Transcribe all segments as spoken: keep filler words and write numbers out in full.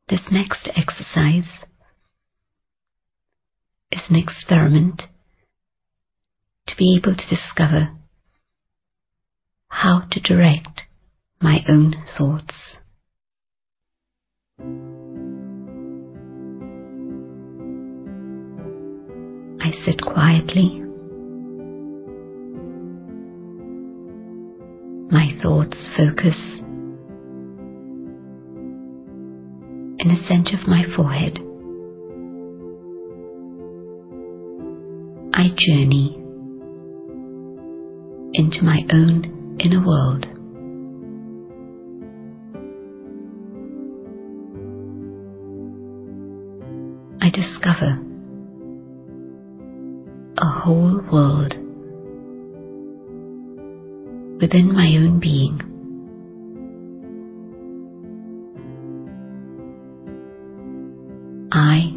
This next exercise is an experiment to be able to discover how to direct my own thoughts. I sit quietly. My thoughts focus in the center of my forehead. I journey into my own inner world. I discover a whole world within my own being. I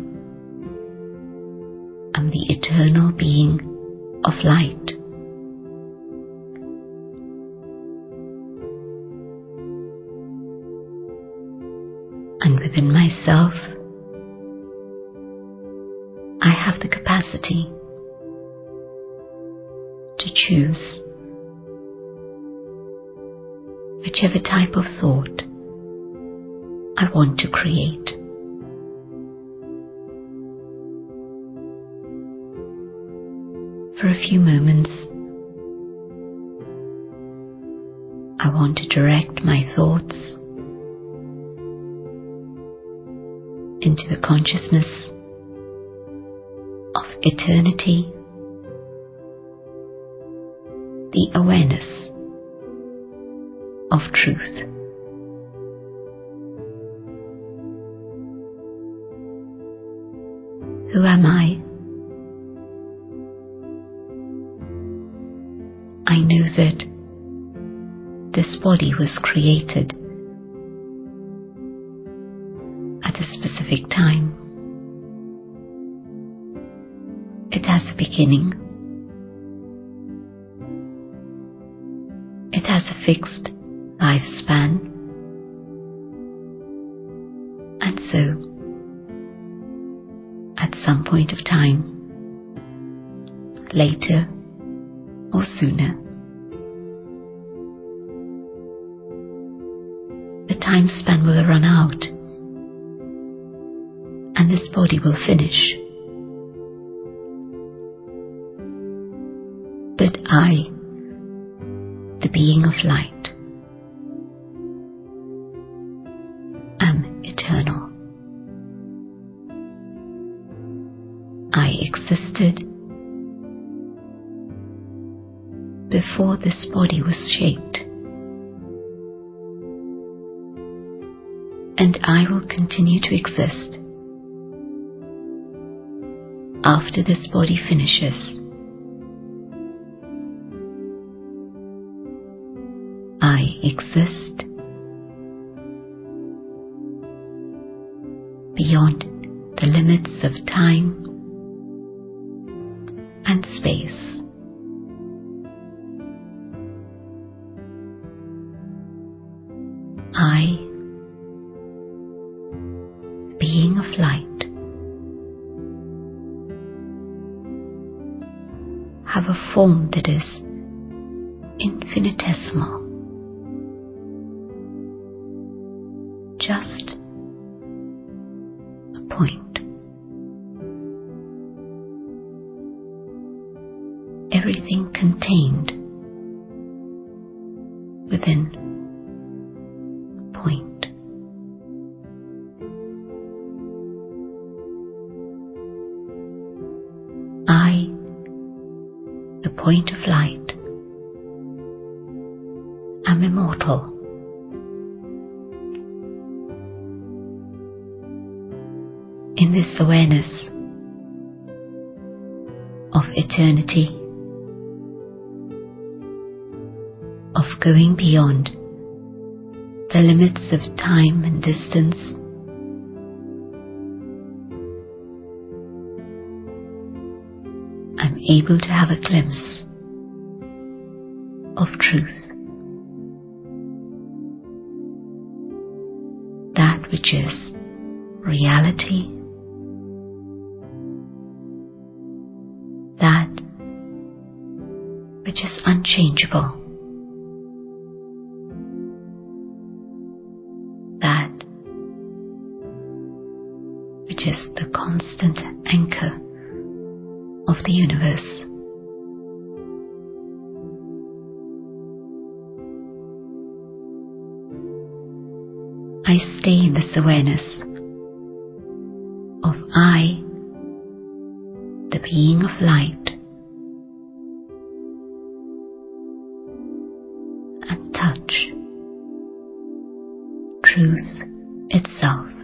am the eternal being of light. And within myself, I have the capacity to choose whichever type of thought I want to create. For a few moments, I want to direct my thoughts into the consciousness of eternity, the awareness of truth. Who am I? I know that this body was created at a specific time. It has a beginning. It has a fixed lifespan. And so, at some point of time, later or sooner, the time span will run out and this body will finish. But I, the being of light, am eternal. I existed before this body was shaped, and I will continue to exist after this body finishes. I exist beyond the limits of time and space. I, the being of light, have a form that is infinitesimal, just a point. Everything contained within a point. I, the point of light, am immortal. In this awareness of eternity, of going beyond the limits of time and distance, I'm able to have a glimpse of truth, that which is reality, that which is unchangeable, that which is the constant anchor of the universe. I stay in this awareness of I, the being of light, and touch truth itself.